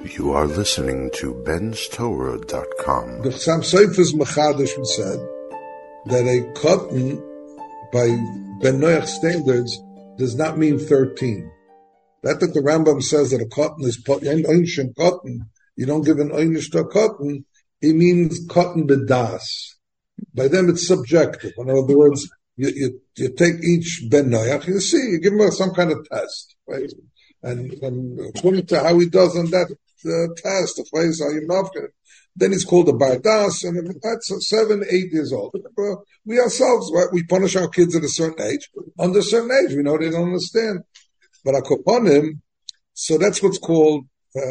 You are listening to benstorah.com. The Chassam Sofer's Machadish said that a cotton, by Ben Noach standards, does not mean 13. That the Rambam says that a cotton is ancient cotton, you don't give an einish to a cotton, it means cotton bedas. By them it's subjective. In other words, you take each Ben Noach, you give him some kind of test, right? And according to how he does on that test, the place how you know, then he's called a bardas, and that's 7, 8 years old. We ourselves, right, we punish our kids at a certain age. Under a certain age, we know they don't understand. But akoponim, so that's what's called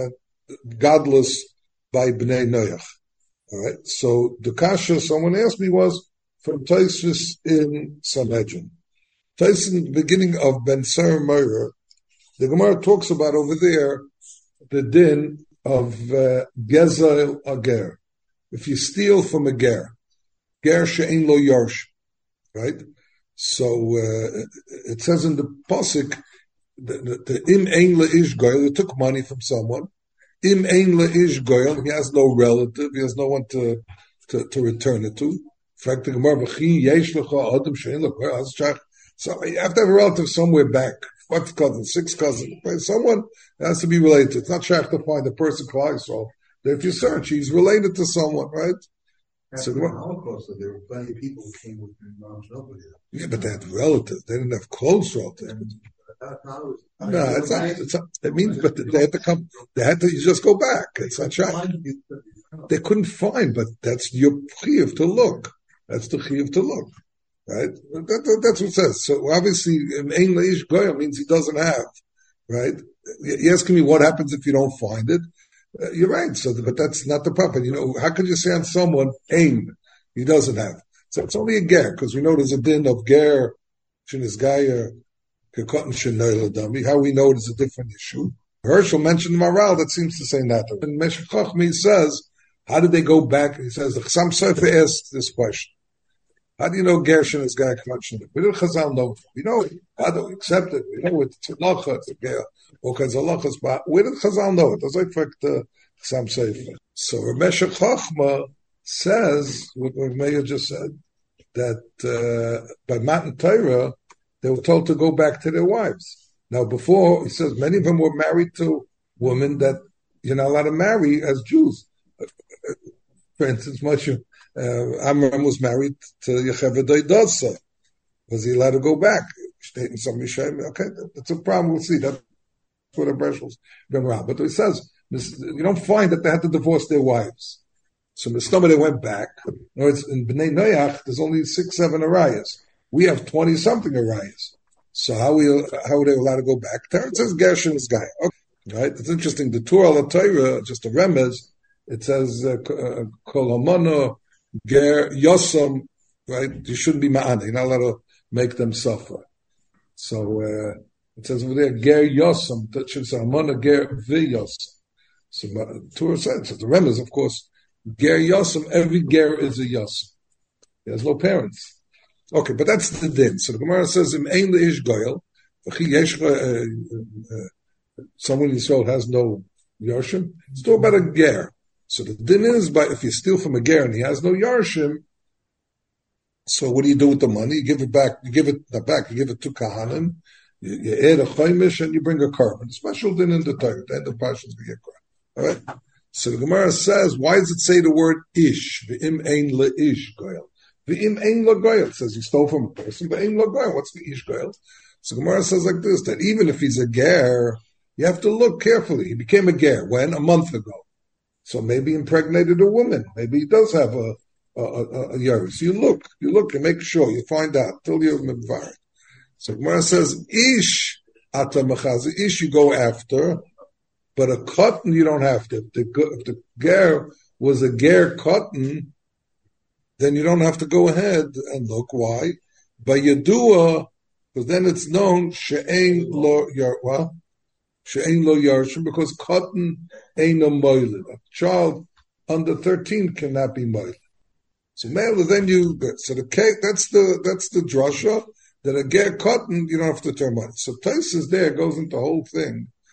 godless by Bnei Noach. All right. So the kasha someone asked me was from Tosfos in Sanhedrin. Tosfos in the beginning of Ben Sar Meir, the Gemara talks about over there the din of gezel ager. If you steal from a ger she'ein lo yarsh, right? So it says in the pasuk the im ein leish goyel, you took money from someone. Im ein leish goyel, he has no relative, he has no one to return it to. In fact, the Gemara v'chi yesh lecha adam she'ein lo goyel. So you have to have a relative somewhere back. What cousin? 6 cousins. Someone has to be related. It's not shaykh to find the person close. So if you search, he's related to someone, right? After the Holocaust, there were plenty of people who came with their moms over here. Yeah, but they had relatives. They didn't have close relatives. No, it's not. It means, but they had to come. They had to just go back. It's not shaykh. They couldn't find, but that's your chiyuv to look. That's the chiyuv to look. Right? That's what it says. So obviously, Ein Leish Goyim means he doesn't have, right? You're asking me what happens if you don't find it. You're right. So, but that's not the problem. You know, how could you say on someone, Ein, he doesn't have? So it's only a ger, because we know there's a din of ger, Shinizgaya, Kekotan Shenoiladami. How we know it is a different issue. Herschel mentioned Maral that seems to say that. And Meshech Chochmi says, how did they go back? He says, the Chassam Sofer asked this question. How do you know Gershon is guy connection? We didn't Chazal know. We know it. How do we accept it? We know it's Lacha, it's a Ger, all kinds of Lachas, but where did Chazal know it? That's like the Chassam Sofer. So Meshech Chochma says, what Meir just said, that by Matan Torah, they were told to go back to their wives. Now before, he says, many of them were married to women that you're not allowed to marry as Jews. For instance, Moshe Amram was married to Yocheved Dosa. Was he allowed to go back? Okay, that's a problem. We'll see. That's what the Bershels been around. But it says, you don't find that they had to divorce their wives. So Mistama, they went back. In other words, in Bnei Noach, there's only 6, 7 arayas. We have 20-something arayas. So how are they allowed to go back? It says Gershon's guy. Okay. Right? It's interesting. The Torah al Torah, just a remez, it says, Kol Hamana, Ger Yosam, right? You shouldn't be ma'ana. You're not allowed to make them suffer. So it says over there, Ger Yosam. That should say Amana Ger V'Yosam. So Torah says, the remez, of course, Ger Yosam. Every Ger is a Yosam. He has no parents. Okay, but that's the din. So the Gemara says, Im Ein Leish Goyel. Someone in Yisrael has no Yarshim. It's still about a Ger. So the din is, if you steal from a ger and he has no yarshim, so what do you do with the money? You give it back. You give it not back. You give it to kahanim. You add a chaimish and you bring a carbon. Special din in the Torah. The end of Parshas Vayikra. All right. So the Gemara says, why does it say the word ish? V'im ein leish goyel. V'im ein lo goyel. It says he stole from a person. V'im lo goyel. What's the ish goyel? So the Gemara says like this: that even if he's a ger, you have to look carefully. He became a ger when? A month ago. So maybe he impregnated a woman. Maybe he does have a yaris. You look and make sure, you find out till you're mivvared. So Gemara says, ish ata machazi, ish you go after, but a cotton you don't have to. If the ger was a ger cotton, then you don't have to go ahead and look. Why? By Yadua, because then it's known, she'ein lo yarwa. She'ein lo yarshim, because cotton ain't no moiled. A child under 13 cannot be moiled. So then the cake, that's the drasha, that a ger cotton, you don't have to turn money. So Tosfos there goes into the whole thing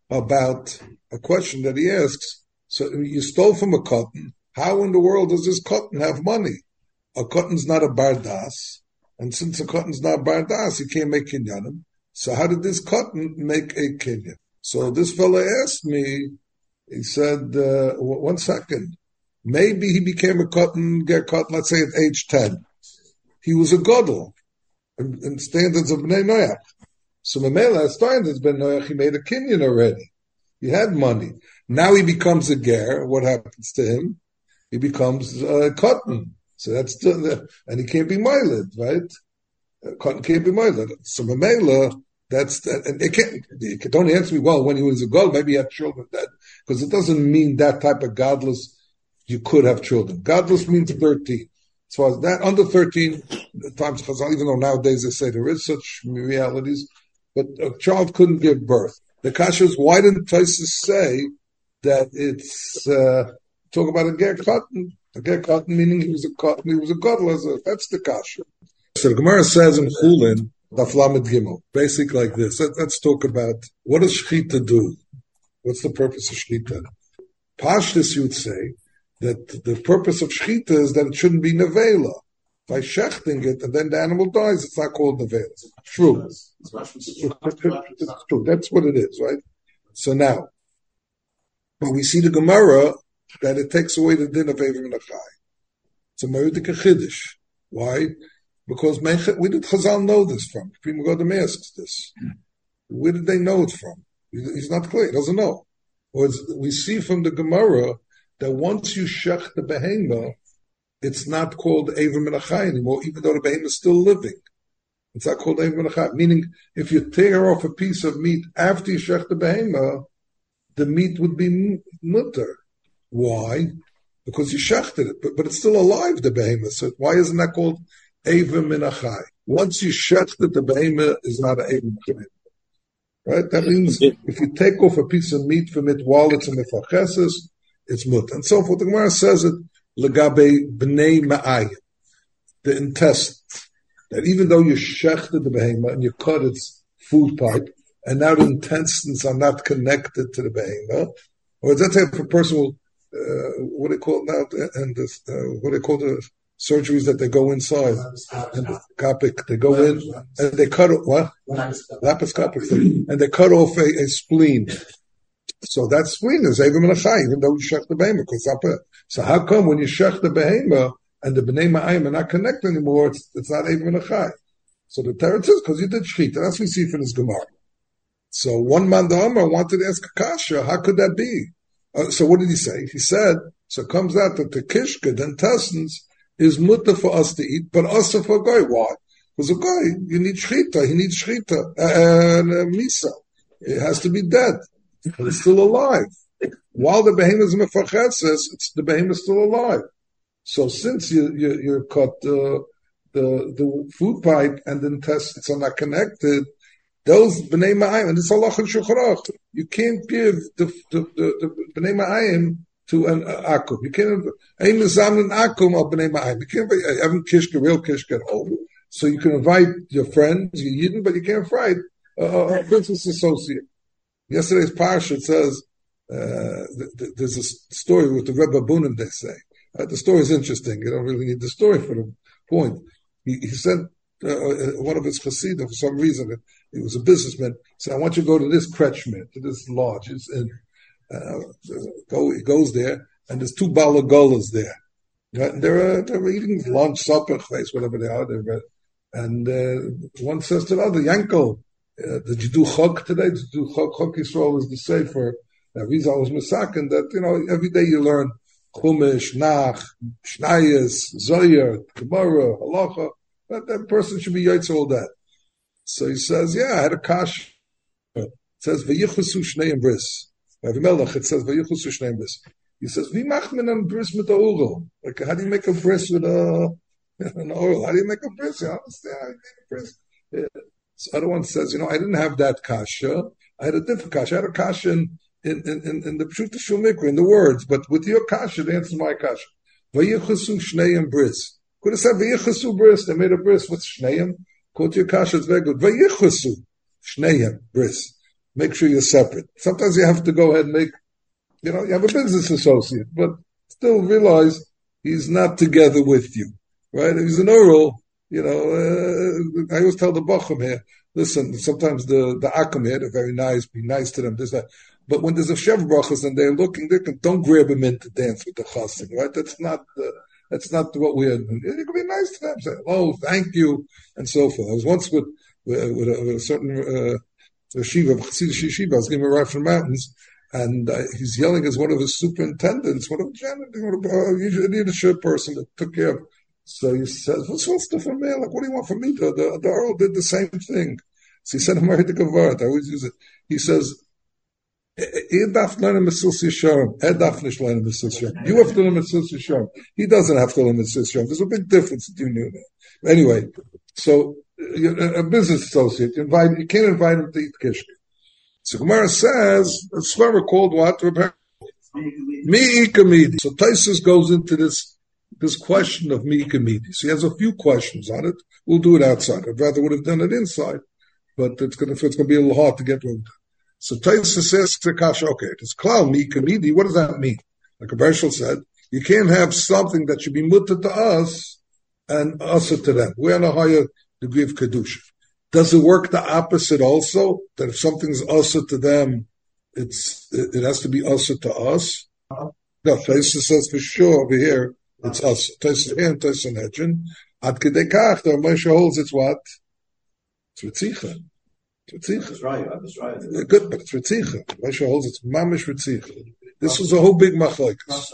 about a question that he asks. So you stole from a cotton. How in the world does this cotton have money? A cotton's not a bardas, and since a cotton's not bardas, he can't make kinyanim. So how did this cotton make a kinyan? So this fellow asked me. He said, "1 second. Maybe he became a cotton, let's say at age 10. He was a gadol in standards of Bnei Noach. So Mamela standards Bnei Noach, he made a kinyan already. He had money. Now he becomes a ger. What happens to him? He becomes cotton. So that's still, and he can't be milet, right? Cotton can't be milet. So Mamela, that's that, and you don't answer me, well, when he was a gadol, maybe he had children then, because it doesn't mean that type of godless you could have children. Godless means 13. As far as that, under 13, times Chazal, even though nowadays they say there is such realities, but a child couldn't give birth. The kasha is, why didn't Tosfos say that it's talk about a ger cotton? A ger cotton meaning he was a cotton, he was a gadol. That's the kasha. So the Gemara says in Chulin, Daf Lamed Gimel, basically like this. Let's talk about what does shechita do? What's the purpose of shechita? Pashtus, you would say that the purpose of shechita is that it shouldn't be nevela. By shechting it and then the animal dies, it's not called nevela. True. It's true. That's what it is, right? So now, but we see the Gemara that it takes away the din of Eiver Menachai. It's a Meridik Chiddush. Why? Because where did Chazal know this from? Prima Godem asks this. Where did they know it from? He's not clear. He doesn't know. We see from the Gemara that once you shech the behema, it's not called Eiver Menachai anymore, even though the behema is still living. It's not called Eiver Menachai. Meaning, if you tear off a piece of meat after you shech the behema, the meat would be mutter. Why? Because you shechted it, but it's still alive, the behema. So why isn't that called Eiver Menachai? Once you shechted, the behema is not an Eiver Menachai. Right? That means if you take off a piece of meat from it while it's in the facheses, it's mut. And so forth. The Gemara says it, legabe bnei ma'ayim, the intestines. That even though you shechted the behema and you cut its food pipe, and now the intestines are not connected to the behema, or that's if a person will, what they call it now, and this, what they call the surgeries that they go inside, and the kapik, they go in, and they cut off, what? Laparoscopic, and they cut off a spleen. So that spleen is Eiver Menachai, even though you shech the behema. So how come when you shech the behema and the bnei ma'ayim are not connected anymore, it's not Eiver Menachai? So the teretz is because you did shechita. That's what we see from this Gemara. So one man the Amar wanted to ask Akasha, how could that be? So what did he say? He said, so it comes out that the kishka, the intestines, is mutter for us to eat, but also for a guy. Why? Because a guy, you need shechita, he needs shechita, misa. It has to be dead. But it's still alive. While the behemoth is mefachetzes, the behemoth is still alive. So since you cut the food pipe and the intestines are not connected, those bnei ma'ayim, and it's Allah and Shulchan Aruch, you can't give the bnei ma'ayim to an akum. You can't aim an akum of bnei ma'ayim. You can't have a kishka, real kishka at home. So you can invite your friends, your yidden, but you can't invite a business associate. Yesterday's parsha says there's a story with the Rebbe Bunim. They say the story is interesting. You don't really need the story for the point. He said one of his chassidim, for some reason, he was a businessman, said, "I want you to go to this kretschmer, to this lodge." He goes there, and there's 2 balagolas there. And they're eating lunch, supper, place, whatever they are. And one says to the other, "Yankel, did you do chok today? Did you do chok? Chok Yisrael is the sefer. Rizal was misaken that, every day you learn Chumash, Nach, Shnayas, Zoyer, Gemara, Halacha. That person should be yaitz all that." So he says, "Yeah, I had a kash." It says, "V'yichusu shneim bris." Melech, it says, "V'yichusu shneim bris." He says, "Vi machmen an bris mit oral." Like, how do you make a bris with an oral? How do you make a bris? You understand how you make a bris? Yeah. So other one says, I didn't have that kasha. I had a different kasha. I had a kasha in the Pshuta Shumikra, in the words, but with your kasha, the answer is my kasha. V'yichusu shneim bris. Could have said v'yichusu bris. They made a bris with shneim. Quote your kasha, it's very good. V'yichusu shneim bris. make sure you're separate. Sometimes you have to go ahead and make, you have a business associate, but still realize he's not together with you, right? If he's an oral, I always tell the Bacham here, listen, sometimes the Akam here, they're very nice, be nice to them, this, that. But when there's a Shev Brachas and they're looking, don't grab him in to dance with the Chassid, right? That's not what we are doing. You can be nice to them, say, oh, thank you, and so forth. I was once with a certain yeshiva, Chassidish yeshiva, I was giving a ride from the mountains, and he's yelling as one of his superintendents, one of the a leadership person that took care of. So he says, what's the from me? Like, what do you want from me? The Earl did the same thing. So he said, I always use it. He says, you have to learn Mesillas Yesharim. You have to learn Mesillas Yesharim. He doesn't have to learn Mesillas Yesharim. There's a big difference between you and him. Anyway, so a business associate, you can't invite him to eat kishke. So Gemara says, a svara called what? Mi'ikamidi. So Taisus goes into this question of Mi'ikamidi. So he has a few questions on it. We'll do it outside. I'd rather would have done it inside, but it's going to be a little hard to get rid of. So Taisus says to Kasha, okay, it's klal Mi'ikamidi. What does that mean? Like Bershel said, you can't have something that should be mutter to us and us to them. We're on a higher degree of kedusha. Does it work the opposite also? That if something's usher to them, it has to be usher to us? No, Taisus says for sure over here, it's us. Taisus here and Taisus in Hedgen. Ad kedei kach, the Moshe holds it's what? It's Ritzicha. That's right. Good, but it's Ritzicha. Moshe holds it's mamish Ritzicha. This was a whole big machlokes.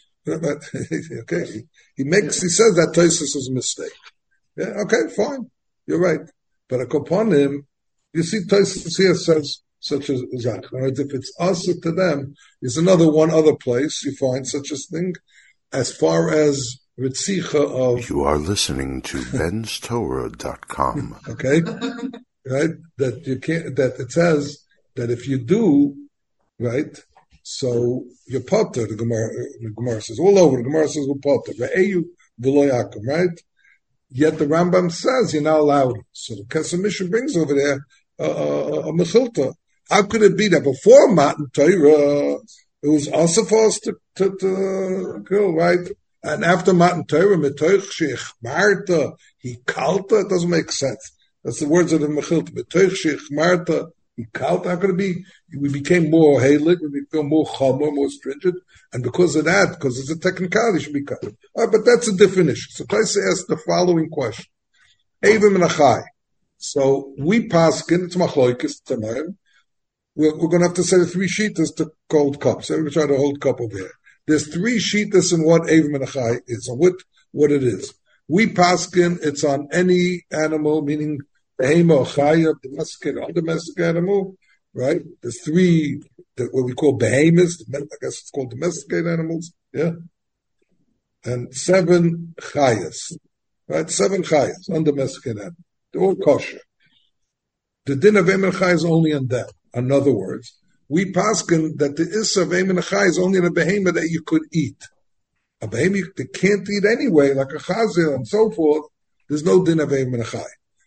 Okay, he says that Taisus is a mistake. Yeah, okay, fine. You're right. But upon him, you see, Taisus here says such as that. If it's us to them, is another one other place you find such a thing. As far as Ritzicha of... You are listening to benstorah.com. Okay? Right? That you can't, that it says that if you do, right, so you're potter, the Gemara says, all over, the Gemara says, we're potter. Ve'eyu v'lo yakum, right? Yet the Rambam says you're not allowed. So the Kesef Mishnah brings over there a mechilta. How could it be that before Matan Torah it was also for us to kill, right? And after Matan Torah, metoich sheichmarta, he kalta, it doesn't make sense. That's the words of the mechilta. Metoich sheichmarta, he kalta. How could it be? We became more heilig, we became more chomer, more stringent. And because of that, because it's a technicality, it should be cut. But that's a different issue. So Taisa asks the following question. Evim and Achai. So we paskin, it's machloikis, tamaim. We're going to have to say the three shitas to cold cups. Everybody try to hold cup over here. There's three shitas in what Evim and Achai is, and what it is. We paskin, it's on any animal, meaning behema, chaya, domestic, undomestic animal, right? There's three, what we call behemoths, I guess it's called domesticated animals, yeah? And 7 chayas, right? 7 chayas, undomesticated animals. They're all kosher. The din of Eim and Chai is only on them. In other words, we paskin that the issa of Eim and Chai is only in a behemoth that you could eat. A behemoth they can't eat anyway, like a chazir and so forth, there's no din of Eim and Chai.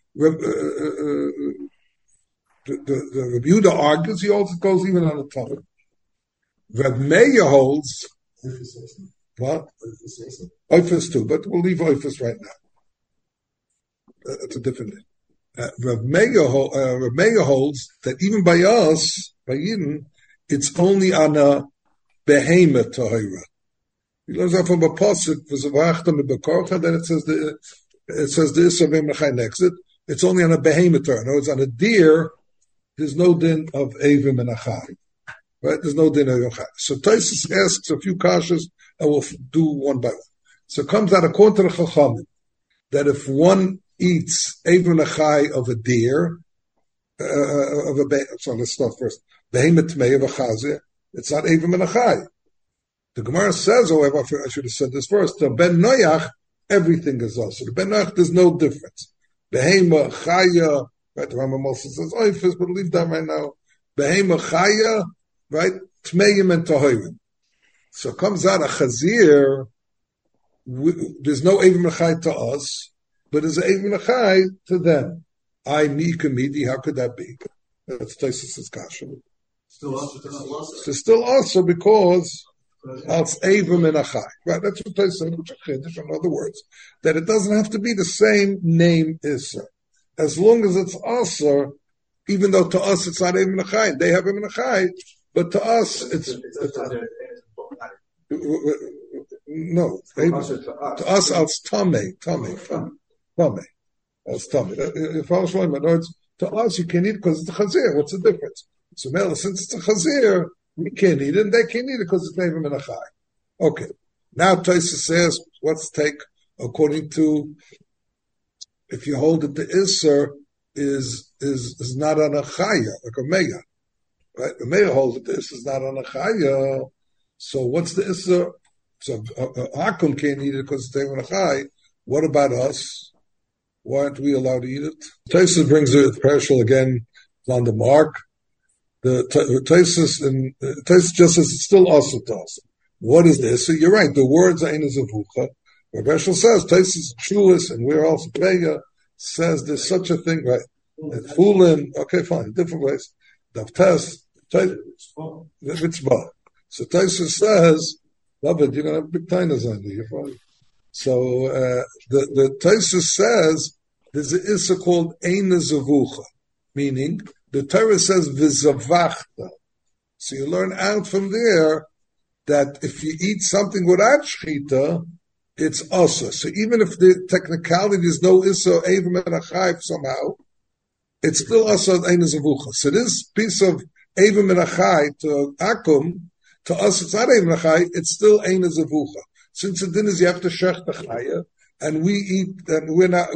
The Rabbi Yehuda argues, he also goes even on the tongue. Reb Meir holds, what? Oifus too, but we'll leave Oifus right now. That's a different thing. Reb Meir holds that even by us, by Yidden, it's only on a behemoth tahira. He learns that from a pasuk, then it says the Issa of Eim and Chai next it. It's only on a behemoth tahira. No, it's on a deer. There's no din of Evim and Achai. Right? There's no din of Achai. So Taisus asks a few kashas, and we'll do one by one. So it comes out according to the Chachamim, that if one eats Evim and Achai of a deer, so let's start first. Behemoth Tmei of a chazir, it's not Evim and Achai. The Gemara says, however, I should have said this first, the Ben Noach, everything is also. The Ben Noach, there's no difference. Behemoth, Chaya, right, the Rambam also says Oifus, but leave that right now. Behema Chaya, right, Tmeim and Tahorim. So it comes out a Chazir, there's no Evim Achai to us, but there's an Evim Achai to them. I Mi'ikamidi, how could that be? That's Taisus' kasha. Still also. So still also because als Evim and Achai. Right, that's what Taisus said, which in other words, that it doesn't have to be the same name Isser. As long as it's also, even though to us it's not Evim and Achai, they have Evim and Achai, but to us it's no. To us als Tame. Als Tame. If I was wrong, in other words, to us you can eat because it's a Chazir. What's the difference? So now, since it's a Chazir, we can't eat it, and they can't eat it because it's Evim and Achai. Okay. Now Tosfos says, let's take according to, if you hold that the Isser is not an Achaya, like a Meya. Right? The Meya holds that the Isser is not an Achaya. So what's the Isser? So Akum can't eat it because it's Evim and Achai. What about us? Why aren't we allowed to eat it? Tosfos brings it partial again on the mark. The Tosfos just says it's still also to us. What is this? So you're right. The words are Ein Zavucha. Rabbi Eshel says Tosfos Shulis, and we're also Peya says there's such a thing, right? Fulin. Okay, fine. Different ways. Davtes. Mitzvah. So Tosfos says, David, you're gonna have big tainas on you. You're fine. So the Tosfos says there's an issa called Ein Zavucha, meaning the Torah says v'zavachta. So you learn out from there that if you eat something without shchita, it's asa. So even if the technicality there's no issa evim and achai somehow, it's still asa Ein Zavucha. So this piece of evim and achai to akum, to us it's not evim and achai, it's still Ein Zavucha. Since the din is you have to shech the chaya, and we eat, and we're not,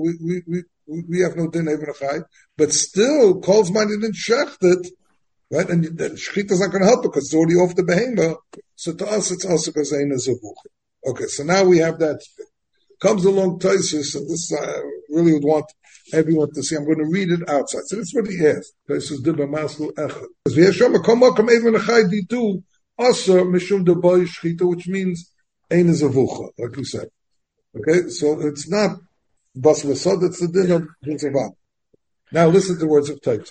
we have no din even achai, but still, calls mine didn't shecht it, right? And shechita is not going to help because it's already off the behema. So to us, it's also because Ein Zavucha. Okay, so now we have that. Comes along Tosfos, and this I really would want everyone to see. I'm going to read it outside. So this is what he asked. Tosfos did by Maslu Echad. V'yeshom akom akom even achai ditu aser mishum deboy shechita, which means Ein Zavucha, like we said. Okay, so it's not Bas V'Sod, it's the din of Zavat. Now listen to the words of Tosfos.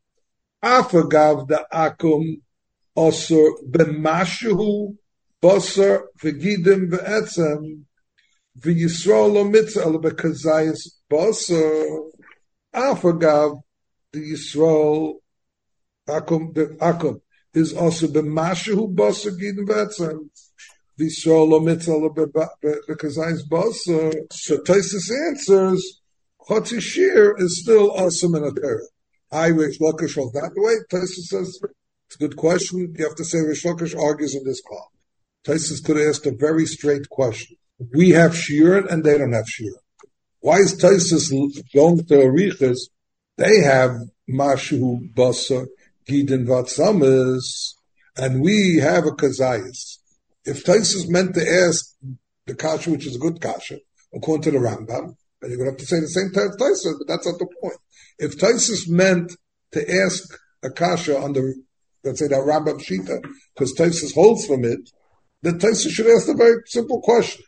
Afagav da akum osur b'mashu basar v'gidim v'etzem v'yisrael lo mitzvah lo b'kazayis basar. Afagav the Yisrael akum is also b'mashu basar gidim v'etzem. So Tosfos answers, Chotzi Shir is still awesome in a Torah. Rish Lakish was that way. Tosfos says, it's a good question. You have to say Rish Lakish argues in this call. Tosfos could have asked a very straight question. We have Shir and they don't have Shir. Why is Tosfos going to Arichas? They have Mashu, Basar, Gidin, Vatsamas, and we have a Kazayas. If Tosfos meant to ask the kasha, which is a good kasha, according to the Rambam, then you're going to have to say the same time as Tosfos, but that's not the point. If Tosfos meant to ask a kasha on the, let's say, that Rambam Shita, because Tosfos holds from it, then Tosfos should ask a very simple question.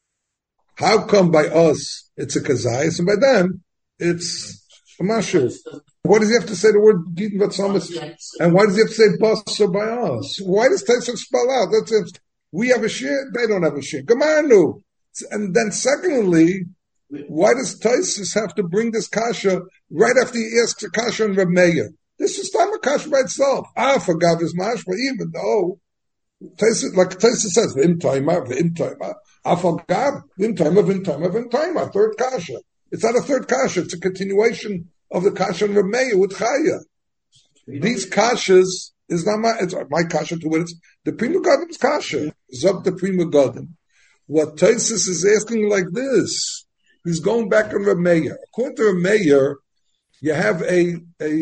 How come by us it's a kazayas, and by them it's a mashu? Why does he have to say the word Gidin Vatsamas? And why does he have to say Basa by us? Why does Tosfos spell out? That's it. We have a shir, they don't have a shir. Gamarnu. And then secondly, why does Tosfos have to bring this kasha right after he asks a kasha on Reb Meir? This is time a kasha by itself. For Gav is mashma, even though Tosfos, like Tosfos says, v'im toima, for Gav, v'im toima, third kasha. It's not a third kasha, it's a continuation of the kasha on Reb Meir with Chaya. These kashas is not it's my kasha to what it's the Prima Godim's kasha. Zub the Prima Godim. What Tosfos is asking like this, he's going back on Reb Meir. According to Reb Meir, you have a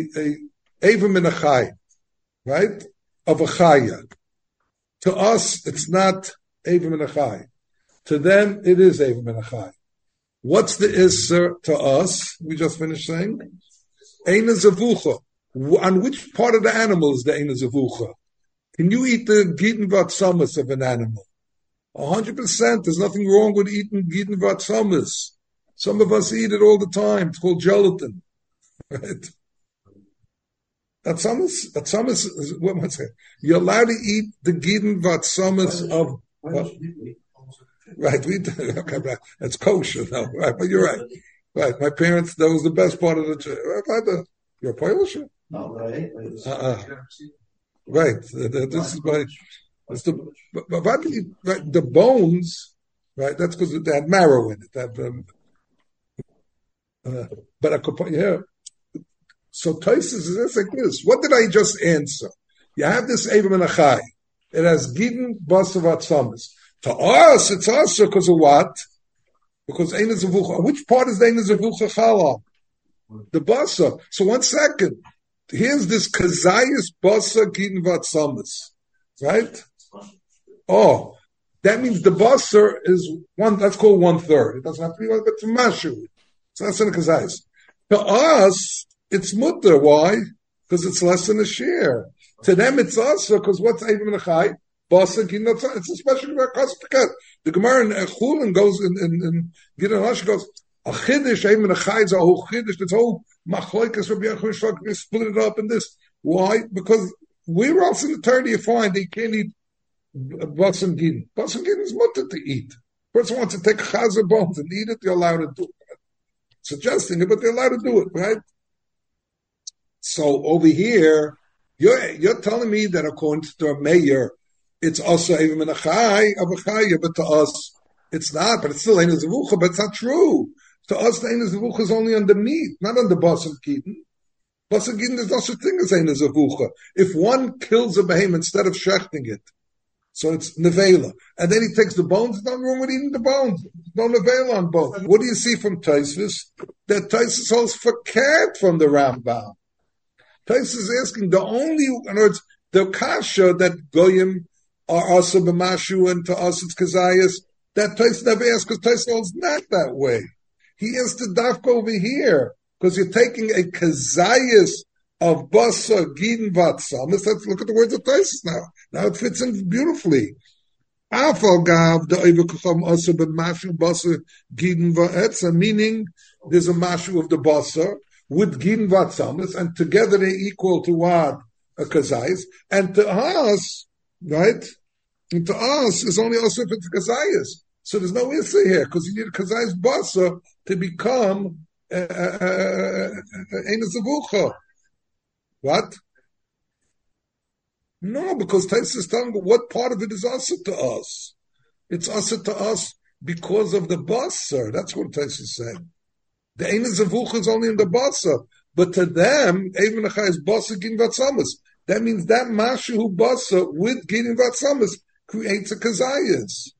Evim and a Chai, right? Of a Chaya. To us, it's not Evim and a Chai. To them, it is Evim and a Chai. What's the Isser to us? We just finished saying. Ein Zavucha. On which part of the animal is the Ein Zavucha? Can you eat the Gidin Vatsamas of an animal? 100%. There's nothing wrong with eating Gidin Vatsamas. Some of us eat it all the time. It's called gelatin. Right? Atzamas is what am I saying? You're allowed to eat the gidin vatzamas of right. Okay, that's kosher, no, right? But you're right. Right, my parents. That was the best part of the trip. You're Polish? No, right? Right. This is my. It's but right, the bones, right? That's because they had marrow in it. But I could put here. So Taisus is like this. What did I just answer? You have this Eivam and Achai. It has Gidin Basavat Samas. To us, it's also because of what? Because Ein Zavucha. Which part is the Ein Zavucha Chala? The Basa. So 1 second. Here's this Kazayas Basa Gidin Vat Samas. Right? Oh, that means the Basa is one, let's call 1/3. It doesn't have to be one, but it's a Mashu. It's less than a Kazayas. To us, it's mutter. Why? Because it's less than a share. To them, it's also because what's Eivam and Achai? Basa Gidin. It's a special Kospakat. The Gemara in Chulin goes in Gidin Rashi goes a Chiddush Eivam and Achai is a whole Chiddush. It's whole Machloikas Rabbi Yechoshua. We split it up in this. Why? Because we're also in the 30 you find they can't eat Basa and Gidin. Basa and Gidin is mutter to eat. Person wants to take chazer bones and eat it, you're allowed to do it. Suggesting it, but they're allowed to do it, right? So over here, you're telling me that according to the mayor, it's also even a chai of a chaya, but to us it's not. But it's still ein zavucha, but it's not true. To us, the ein zavucha is only on the meat, not on the bas and kidin. Bas and kidin, there's no such thing as ein zavucha. If one kills a behemoth instead of shechting it, so it's nevela, and then he takes the bones. There's nothing wrong with eating the bones. There's no nevela on bones. What do you see from Tosfos? That Tosfos holds fakert from the Rambam. Tosfos is asking in other words, the kasha that goyim are also b'mashu and to us it's kazayas. That Tosfos never asked because Tosfos holds not that way. He has to dafka over here because you're taking a kazayas of basa gidin vatzamas. Let's look at the words of Tosfos now. Now it fits in beautifully. Afal gav the oivekucham also b'mashu basa gidin vatzamas, meaning there's a mashu of the basa with gidin vatzamas, and together they equal to what? A kazayas. And to us, right? And to us, it's only also if it's kazayas. So there's no issue here, because you need a kazayas basa to become ein zavucha. What? No, because Tosfos is telling me what part of it is also to us. It's also to us because of the basa. That's what Tosfos is saying. The ein zavucha is only in the basa, but to them, even achai is basa gidin vatzamas. That means that mashu who basa with gidin vatzamas creates a kazayas.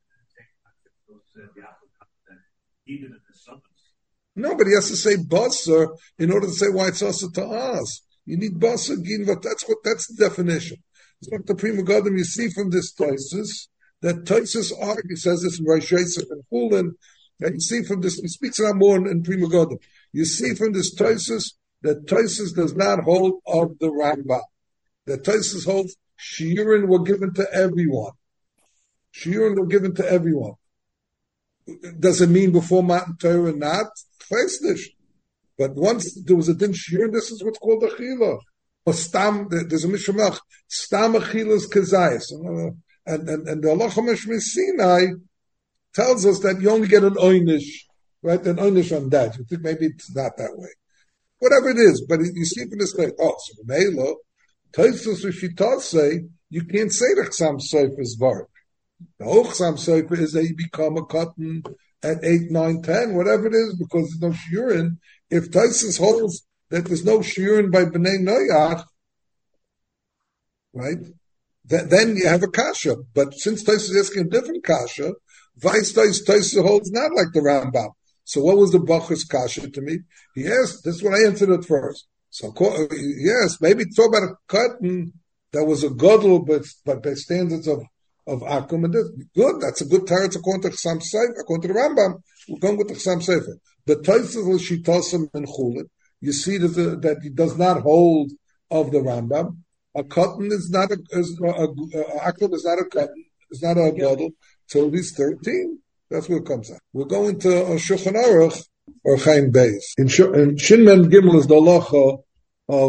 No, but he has to say basa in order to say why it's also to us. You need basa gidin vat. That's the definition. It's like the Prima Godim you see from this Tosfos that Tosfos argues, says this in Rosh Yosef and Chulin. And you see from this, he speaks about more in Prima Godim. You see from this Tosfos that Tosfos does not hold of the Rambam. That Tosfos holds shiurim were given to everyone. Shiurim were given to everyone. Does it mean before Matan Torah not? But once there was a din shiurim, this is what's called achila. Or stam, there's a mishmach, stam achilas kazayas. And the Halacha Mishmei Sinai tells us that you only get an oynish, right? An oynish on that. You think maybe it's not that way. Whatever it is, but you see from this way, so Melo, Tosfos Rishitah say, you can't say the Chsam Sofer is Vark. The whole Chsam Sofer is that you become a cotton at 8, 9, 10, whatever it is, because there's no shiurim. If Tosfos holds that there's no shiurim by Bnei Noach, right? Then you have a kasha. But since Tosfos is asking a different kasha, Tosfos holds not like the Rambam. So what was the Bachur's kasha to me? He asked, this is what I answered at first. So yes, maybe talk about a cotton that was a gadol, but by standards of Akum, and this good. That's a good teretz according to Chsam Sofer. According to the Rambam, we're going with the Chsam Sofer. The Tosfos l'shitasim and Chulin, you see that he does not hold of the Rambam. A cotton is not Akum is not a cotton, is not a gadol till he's 13. That's what it comes out. We're going to Shulchan Aruch or Chaim Beis. In Shinmen Gimel is the halacha of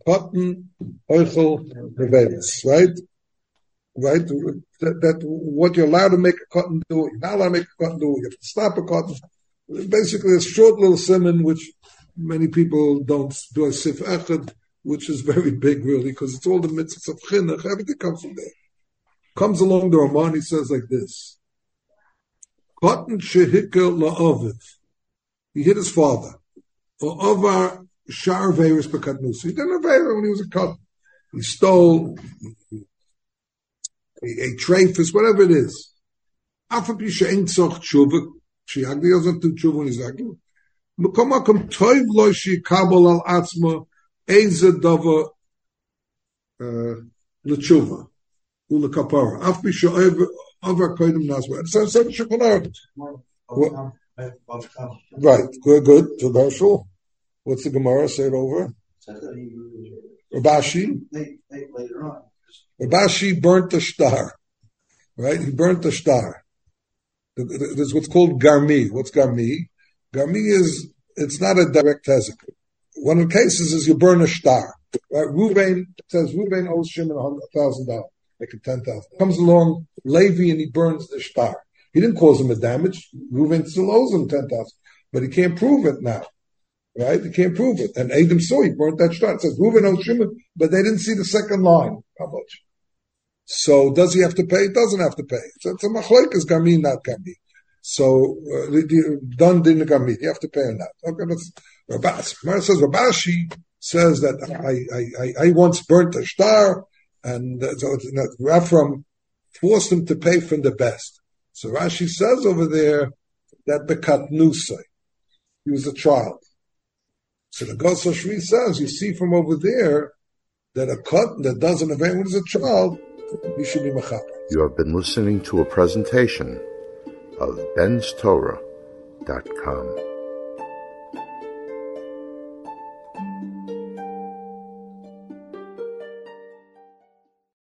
cotton, oichel, nevelis, right? Right? That what you're allowed to make a cotton do, you're not allowed to make a cotton do, you have to stop a cotton. Basically, a short little simon, which many people don't do a sif echad, which is very big, really, because it's all the mitzvahs of chinuch, everything comes from there. Comes along the Ramon, he says like this. Cotton shehikkel la'oviv. He hit his father. Or over shar veris bekatnus. He didn't have when he was a cotton. He stole a treifus, whatever it is. Afapi she'en tzach tshuva. She'agdi doesn't do tshuva when he's agdi. Mekomakom toiv lo she'kabel al atzma eze dava l'tshuva. Ula kapara. Afapi she'over koidim nazwa. So the Shulchan Aruch. Right. Good. Commercial. What's the Gemara? Say it over. Rabashi. Rabashi burnt the star. Right? He burnt the star. There's what's called garmi. What's garmi? Garmi is, it's not a direct hezek. One of the cases is you burn a star. Right? Ruvain says Ruvain owes Shimon $1,000. Make it 10,000. Comes along Levi and he burns the star. He didn't cause him a damage. Reuven still owes him 10,000, but he can't prove it now, right? He can't prove it. And Adam saw he burnt that star. It says Reuven owes Shimon, but they didn't see the second line. How much? So does he have to pay? He doesn't have to pay. So it's a machlokes garmi, not garmi. So done din garmi. You have to pay or not. Okay, that's Rabashi. Mara says Rabashi says that I once burnt a star, and so Rafram forced him to pay from the best. So Rashi says over there that bekatnusai, he was a child. So the Gosa Shri says, you see from over there that a cotton that doesn't have anyone as a child, he should be mechaper. You have been listening to a presentation of benstorah.com.